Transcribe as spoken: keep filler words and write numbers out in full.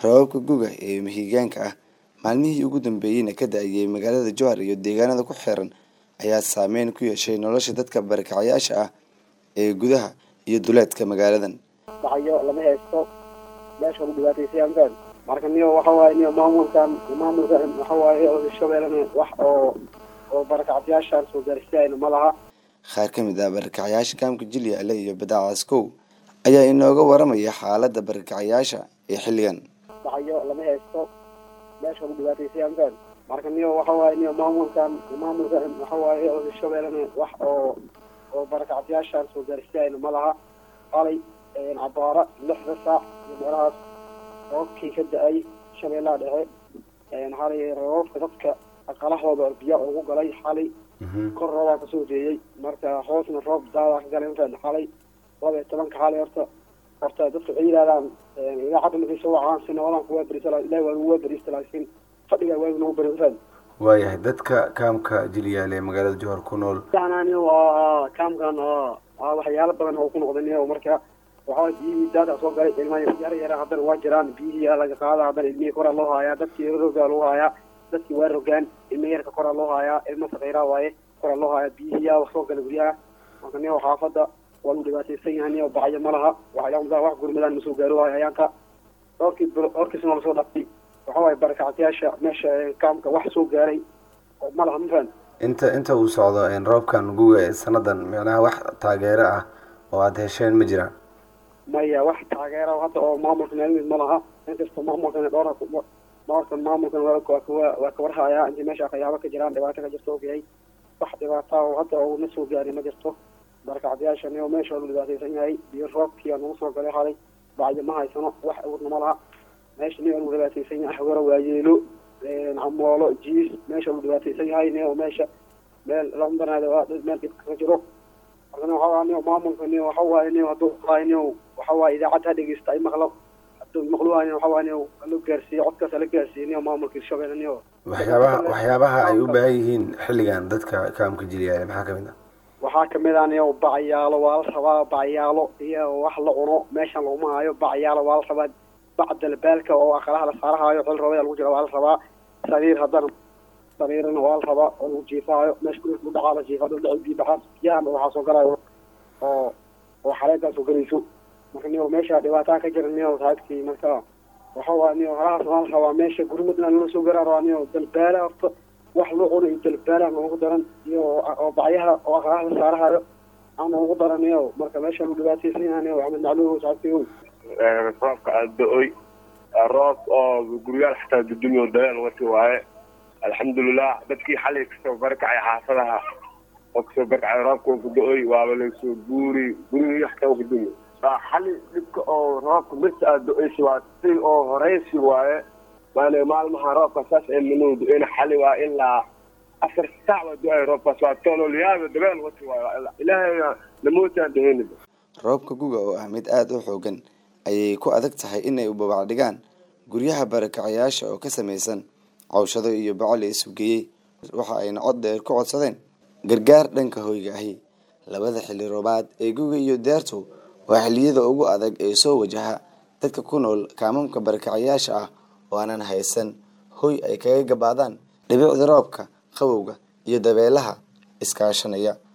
Roobabka guga ee mahiigaanka ah maalmihii ugu dambeeyayna ka da'ayay magaalada Jowhar iyo deegaanada ku xeeran ayaa saameyn ku yeeshay nolosha dadka barakacayaasha ah ee gudaha iyo duleedka magaaladan. Baxayo lama haysto meesha ugu dhibaataysan marka niyo waxa waaye niyo maamulkan maamulkan waxa waaye oo shabeelana wax oo oo barakacayaasha soo gaarsiiyay ma laha. Qaar ka mid ah barakacayaasha kaamka Jilyaale iyo Badacaaskow ayaa inooga waramaya xaaladda barakacayaasha ee xilligan. Baxayo lama haysto meesha ugu dhibaataysan marka niyo waxa waaye niyo maamulkan maamulkan waxa waaye oo shabeelana wax oo oo barakacayaasha soo gaarsiiyay ma laha. qalay een cabaara lixda saac meelahaas oo ka da'ay shabeellaha dhexe een halay roobka dadka aqalahooda biyo ugu galay xalay kor roob ka soo deeyay marka hoosna roob daada ka galay inta xalay laba iyo toban xalay horta horta dadka ay yiraahdaan ila hadda ma soo wacaan sinadan kuwa bariisala ilaa waa ugu bariisalaasin fadhiga waa ugu bariisan waayahay dadka kaamka Jilyaale magaalada Jowhar ku nool taanani waa kaamkan waa waxyaalo badan oo ku noqday marka waxa ay dad soo galay ilmaha yar yar hadda waa jiraan biyo laga qaada hadda ilmihi kor loo hayaa dadkii roga loo hayaa dadkii waa rogaan ilmihi yar kor loo hayaa ilmo saqiira waaye kor loo hayaa biyo soo galay guriga marka niyo xaafada waa u dhibaataysan yahay oo baxaya malaha waxa ay wax gurmadaan soo gaaro hayaanka dadkii dadkii soo soo dhaqay waxa way barakacayaasha meesha kaamka wax soo gaaray oo malaha mafan inta inta uu socdo in roobkan guga ee sanadan macnaha wax taageero ah oo aad hesheen ma jiraan maya wax taageero hadda oo maamulka meel ma laha inkastoo maamulka dhowr maamulka maamulka waa waa ka warhaya inta meesha qayaaba ka jiraan dhibaato ka jirto ogyahay wax dhibaato oo hadda oo na soo gaaray ma jirto barakacayaasha niyo meesha uu dhibaataysan yahay biyo roobkii aan soo galay xalay bacdi ma haysano wax awood ma laha meesha niyo uu dhibaataysan yahay hawara waayeelo een amoolo jiis meesha uu dhibaataysan yahay niyo meesha meel lambarada waa meel ka jiro أنا هوا نيو مامون نيو هوا نيو هدو نيو وهوا إذا عاد هذا يستعي مغلب هدو مغلوها نيو هوا نيو لو جرسي عدك سلك جرسي نيو مامون كل شغل نيو وحيابها وحيابها أيوب هين حلقان ضدك كام كجريان محاكم هنا وحاكم هنا نيو بعياله والصبا بعياله هي وحلا عنو ماشى لوما هيو بعياله والصبا بعد البالك وآخرها لصارها يقول روي الوجه والصبا سرير هذا سريرنا والصبا والجيفاء مشكور مدعاء جيفاء دول بي بحث يا ما حصل قرا oo oo xalayda soo galayso marka niyo meesha dhibaato ka jirnayo taagtii marka waxa waa niyo haraas waan xawaa meesha gurmadna loo soo garaaro niyo dalbaala wax loo qoray dalbaala ugu daran iyo oo bacyaha oo aqraha saaraha aan ugu daranayo marka meesha loo dhibaataysan yahay oo amal macluumo taagtii ee roobka adoy roob oo guriyaal xataa dudumiyo dayal wati waaye alxamdulillah dadkii xalay kasoo barkacay xaafadaha oo barkacay roobka ku da'ay waa la soo guuri guriga xataa ku dumi xalay dibka oo roobka mirta da'ay waa si oo horeysi waaye maana maalmaha roobka saas ee minuud in xalay waa ilaa afar saac da'ay roobka soo tololiyaada dabeel wati waaye ilaahay lamoota deeynid roobka guga oo ah mid aad u xoogan ayay ku adag tahay inay u babac dhigaan guryaha barakacayaasha oo ka samaysan cawshado iyo bacal isugu geeyay waxa ay cod dheer ku codsadeen gargaar dhanka hoyga ahi labada xilli roobaad ee guga iyo deerto waa xilliyada ugu adag ee soo wajaha dadka ku nool kaamamka barakacayaasha ah oo aanan haysan hoy ay kaga gabaadaan dhibicda roobka qabowga iyo dabeelaha iskaashanaya